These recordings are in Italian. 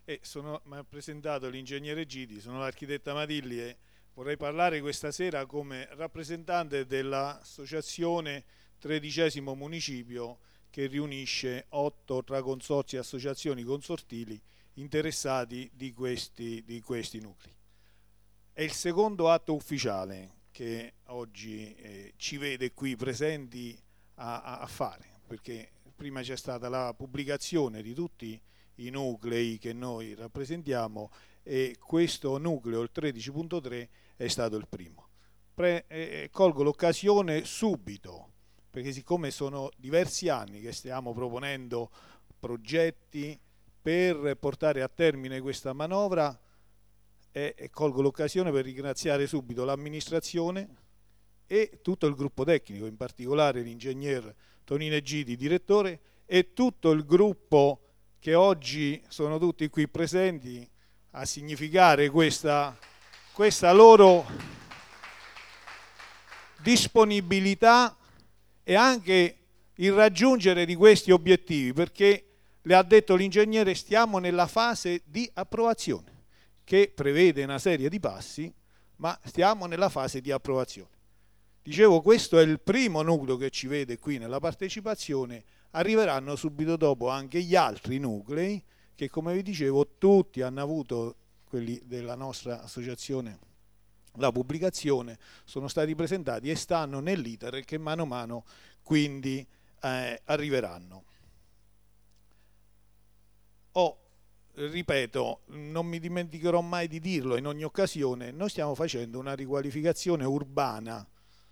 Mi ha presentato l'ingegnere Gidi, sono l'architetta Matilli e vorrei parlare questa sera come rappresentante dell'associazione 13° municipio che riunisce 8 tra consorzi e associazioni consortili interessati di questi nuclei. È il secondo atto ufficiale che oggi ci vede qui presenti a fare, perché prima c'è stata la pubblicazione di tutti i nuclei che noi rappresentiamo e questo nucleo, il 13.3, è stato il primo. Colgo l'occasione subito, perché siccome sono diversi anni che stiamo proponendo progetti per portare a termine questa manovra, e colgo l'occasione per ringraziare subito l'amministrazione e tutto il gruppo tecnico, in particolare l'ingegner Tonino Gidi, direttore, e tutto il gruppo che oggi sono tutti qui presenti a significare questa loro disponibilità e anche il raggiungere di questi obiettivi, perché le ha detto l'ingegnere, stiamo nella fase di approvazione che prevede una serie di passi, ma stiamo nella fase di approvazione. Dicevo, questo è il primo nucleo che ci vede qui nella partecipazione, arriveranno subito dopo anche gli altri nuclei che, come vi dicevo, tutti hanno avuto, quelli della nostra associazione, la pubblicazione, sono stati presentati e stanno nell'iter che mano a mano quindi arriveranno. Ripeto, non mi dimenticherò mai di dirlo in ogni occasione, noi stiamo facendo una riqualificazione urbana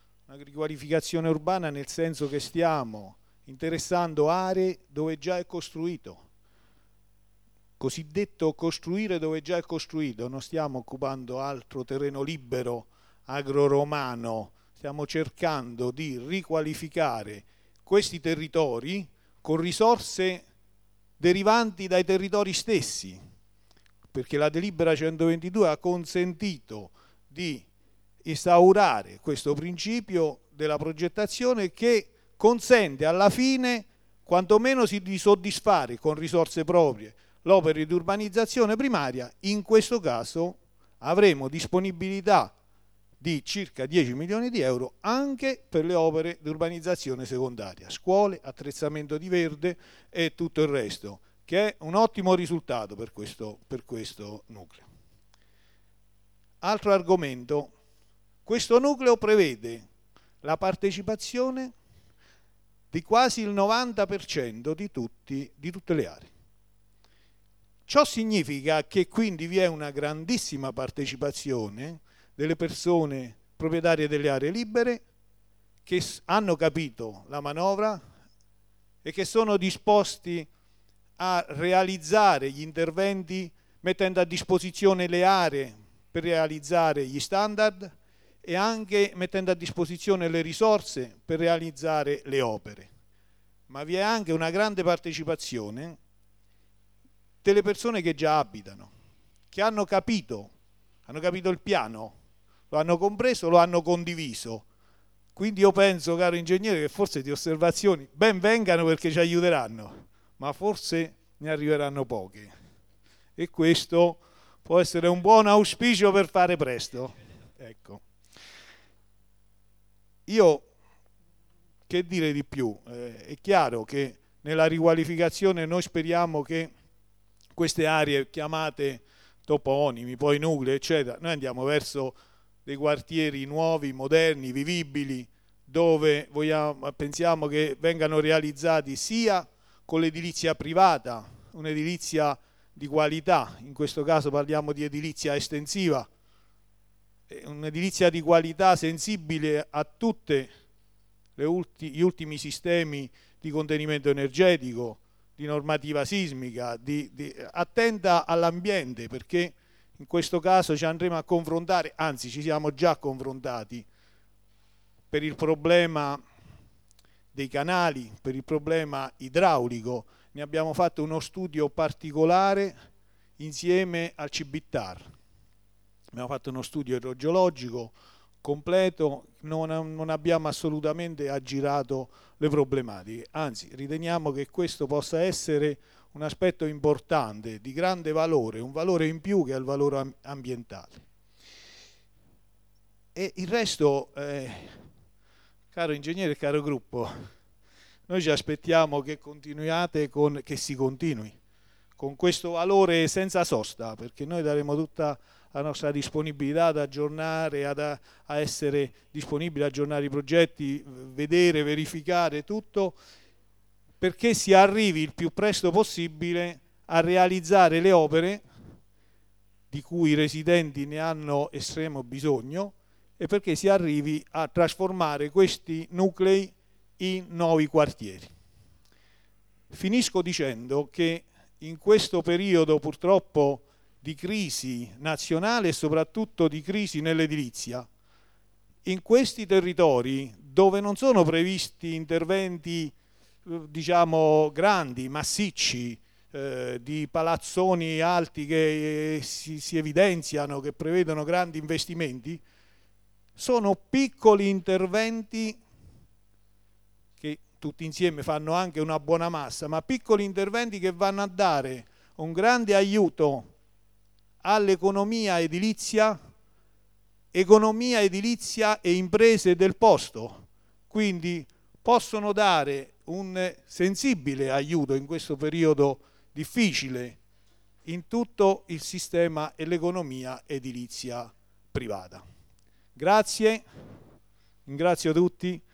nel senso che stiamo interessando aree dove già è costruito, cosiddetto costruire dove già è costruito, non stiamo occupando altro terreno libero agro-romano, stiamo cercando di riqualificare questi territori con risorse derivanti dai territori stessi, perché la delibera 122 ha consentito di instaurare questo principio della progettazione che consente alla fine quantomeno di soddisfare con risorse proprie l'opera di urbanizzazione primaria. In questo caso avremo disponibilità di circa 10 milioni di euro anche per le opere di urbanizzazione secondaria, scuole, attrezzamento di verde e tutto il resto, che è un ottimo risultato per questo nucleo. Altro argomento, questo nucleo prevede la partecipazione di quasi il 90% di tutte le aree. Ciò significa che quindi vi è una grandissima partecipazione delle persone proprietarie delle aree libere che hanno capito la manovra e che sono disposti a realizzare gli interventi mettendo a disposizione le aree per realizzare gli standard e anche mettendo a disposizione le risorse per realizzare le opere. Ma vi è anche una grande partecipazione delle persone che già abitano, che hanno capito il piano, lo hanno compreso, lo hanno condiviso. Quindi io penso, caro ingegnere, che forse di osservazioni ben vengano perché ci aiuteranno, ma forse ne arriveranno poche. E questo può essere un buon auspicio per fare presto. Ecco. Io, che dire di più? È chiaro che nella riqualificazione noi speriamo che queste aree chiamate toponimi, poi nuclei, eccetera, noi andiamo verso dei quartieri nuovi, moderni, vivibili, dove pensiamo che vengano realizzati sia con l'edilizia privata, un'edilizia di qualità, in questo caso parliamo di edilizia estensiva, un'edilizia di qualità sensibile a tutti gli ultimi sistemi di contenimento energetico, di normativa sismica, attenta all'ambiente, perché in questo caso ci andremo a confrontare, anzi ci siamo già confrontati per il problema dei canali, per il problema idraulico. Ne abbiamo fatto uno studio particolare insieme al Cibitar. Abbiamo fatto uno studio idrogeologico completo, non abbiamo assolutamente aggirato le problematiche, anzi riteniamo che questo possa essere un aspetto importante, di grande valore, un valore in più che è il valore ambientale. E il resto, caro ingegnere e caro gruppo, noi ci aspettiamo che continuiate che si continui con questo valore senza sosta, perché noi daremo tutta la nostra disponibilità ad aggiornare, a essere disponibili ad aggiornare i progetti, vedere, verificare tutto, perché si arrivi il più presto possibile a realizzare le opere di cui i residenti ne hanno estremo bisogno e perché si arrivi a trasformare questi nuclei in nuovi quartieri. Finisco dicendo che in questo periodo purtroppo di crisi nazionale e soprattutto di crisi nell'edilizia, in questi territori dove non sono previsti interventi diciamo grandi, massicci, di palazzoni alti che si evidenziano, che prevedono grandi investimenti, sono piccoli interventi che tutti insieme fanno anche una buona massa, ma piccoli interventi che vanno a dare un grande aiuto all'economia edilizia e imprese del posto, quindi possono dare un sensibile aiuto in questo periodo difficile in tutto il sistema e l'economia edilizia privata. Grazie, ringrazio tutti.